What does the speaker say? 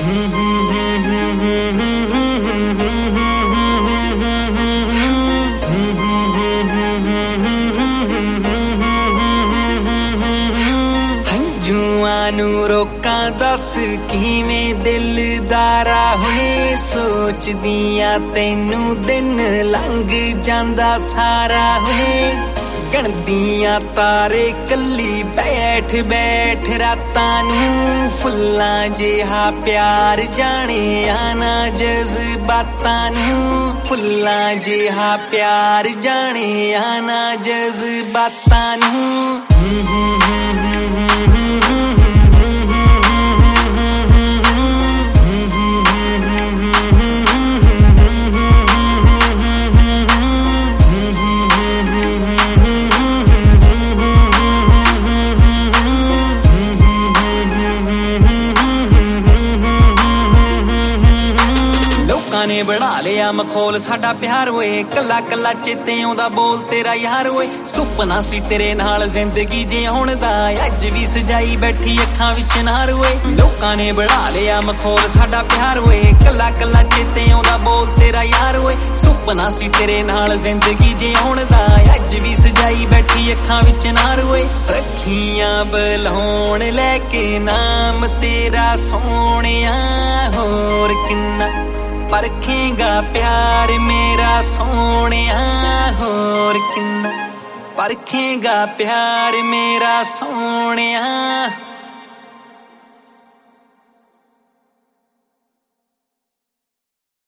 ਹੰਝੂਆਂ ਨੂੰ ਰੋਕਾਂ ਦੱਸ ਕਿਵੇਂ ਦਿਲਦਾਰਾ ਹੋਏ, ਸੋਚਦੀਆਂ ਤੈਨੂੰ ਦਿਨ ਲੰਘ ਜਾਂਦਾ ਸਾਰਾ ਹੋਏ। ਗਣਦੀਆਂ ਤਾਰੇ ਕੱਲੀ ਬੈਠ ਬੈਠ ਰਾਤਾਂ ਨੂੰ, ਫੁੱਲਾਂ ਜਿਹਾ ਪਿਆਰ ਜਾਣਿਆ ਨਾ ਜਜ਼ਬਾਤਾਂ ਨੂੰ, ਫੁੱਲਾਂ ਜਿਹਾ ਪਿਆਰ ਜਾਣਿਆ ਨਾ ਜਜ਼ਬਾਤਾਂ ਨੂੰ। ਨੇ ਬਣਾ ਲਿਆ ਮਖੌਲ ਸਾਡਾ ਪਿਆਰ ਹੋਏ, ਕੱਲਾ ਕੱਲਾ ਚੇਤੇ ਆਉਂਦਾ ਬੋਲ ਤੇਰਾ ਯਾਰ ਹੋਏ। ਸੁਪਨਾ ਸੀ ਤੇਰੇ ਨਾਲ ਜ਼ਿੰਦਗੀ ਜਿਉਣ ਦਾ, ਅੱਜ ਵੀ ਸਜਾਈ ਬੈਠੀ ਅੱਖਾਂ ਵਿੱਚ ਨਾਰ ਹੋਏ। ਲੋਕਾਂ ਨੇ ਬਣਾ ਲਿਆ ਮਖੌਲ ਸਾਡਾ ਪਿਆਰ ਹੋਏ, ਕੱਲਾ ਕੱਲਾ ਚੇਤੇ ਆਉਂਦਾ ਬੋਲ ਤੇਰਾ ਯਾਰ ਹੋਏ। ਸੁਪਨਾ ਸੀ ਤੇਰੇ ਨਾਲ ਜ਼ਿੰਦਗੀ ਜਿਉਣ ਦਾ, ਅੱਜ ਵੀ ਸਜਾਈ ਬੈਠੀ ਅੱਖਾਂ ਵਿੱਚ ਨਾਰ ਹੋਏ। ਸਖੀਆਂ ਬੁਲਾਉਣ ਲੈ ਕੇ ਨਾਮ ਤੇਰਾ ਸੋਹਣਿਆ, ਹੋਰ ਕਿੰਨਾ ਪਰਖੇਗਾ ਪਿਆਰ ਮੇਰਾ ਸੋਹਣਿਆ, ਹੋਰ ਕਿੰਨਾ ਪਰਖੇਗਾ ਪਿਆਰ ਮੇਰਾ ਸੋਹਣਿਆ।